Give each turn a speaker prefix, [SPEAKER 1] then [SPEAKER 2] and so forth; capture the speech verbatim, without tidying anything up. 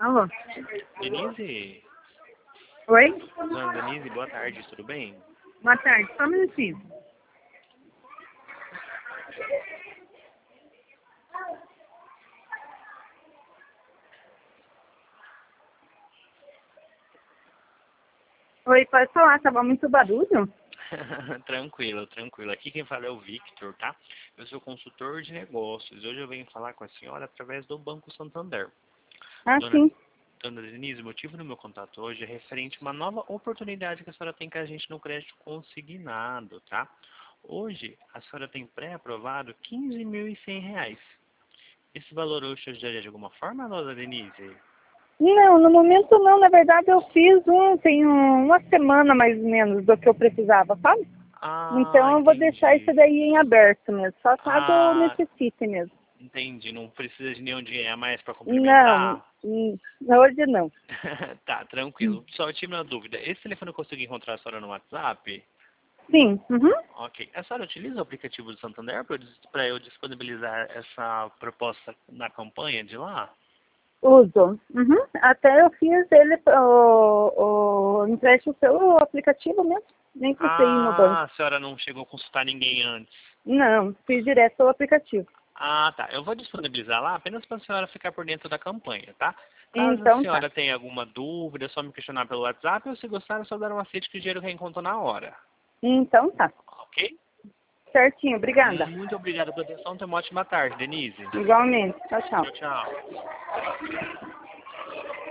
[SPEAKER 1] Alô?
[SPEAKER 2] Denise?
[SPEAKER 1] Oi?
[SPEAKER 2] Dona Denise, boa tarde, tudo bem?
[SPEAKER 1] Boa tarde, só um minutinho. Oi, pode falar, tava muito barulho?
[SPEAKER 2] Tranquilo, tranquilo. Aqui quem fala é o Victor, tá? Eu sou consultor de negócios. Hoje eu venho falar com a senhora através do Banco Santander.
[SPEAKER 1] Ah,
[SPEAKER 2] Dona,
[SPEAKER 1] sim.
[SPEAKER 2] Dona Denise, o motivo do meu contato hoje é referente a uma nova oportunidade que a senhora tem com a gente no crédito consignado, tá? Hoje, a senhora tem pré-aprovado quinze mil e cem reais. Esse valor hoje te ajudaria de alguma forma, Dona Denise?
[SPEAKER 1] Não, no momento não. Na verdade, eu fiz um, tem um- uma semana mais ou menos do que eu precisava, sabe?
[SPEAKER 2] Ah,
[SPEAKER 1] Então, eu vou deixar isso
[SPEAKER 2] entendi.
[SPEAKER 1] daí em aberto mesmo. Só caso eu
[SPEAKER 2] Ah,
[SPEAKER 1] necessite mesmo.
[SPEAKER 2] entendi. Não precisa de nenhum dinheiro a mais para
[SPEAKER 1] Não,
[SPEAKER 2] complementar?
[SPEAKER 1] hum, hoje não.
[SPEAKER 2] Tá, tranquilo. Só eu tive uma dúvida. Esse telefone eu consegui encontrar a senhora no WhatsApp?
[SPEAKER 1] Sim, uhum.
[SPEAKER 2] Ok. A senhora utiliza o aplicativo do Santander para eu disponibilizar essa proposta na campanha de lá?
[SPEAKER 1] Uso. Uhum. Até eu fiz ele, o, o empréstimo pelo aplicativo mesmo. Nem precisei ir no banco.
[SPEAKER 2] Ah, a senhora não chegou a consultar ninguém antes.
[SPEAKER 1] Não, fiz direto pelo aplicativo.
[SPEAKER 2] Ah, tá. Eu vou disponibilizar lá apenas para a senhora ficar por dentro da campanha, tá? Caso a
[SPEAKER 1] Então tá.
[SPEAKER 2] senhora tenha alguma dúvida, é só me questionar pelo WhatsApp ou se gostar, é só dar um aceite que o dinheiro reencontra na hora.
[SPEAKER 1] Então tá.
[SPEAKER 2] Ok?
[SPEAKER 1] Certinho, obrigada.
[SPEAKER 2] Muito obrigado pela atenção. Tenha uma ótima tarde, Denise.
[SPEAKER 1] Igualmente. Tchau, tchau.
[SPEAKER 2] Tchau, tchau.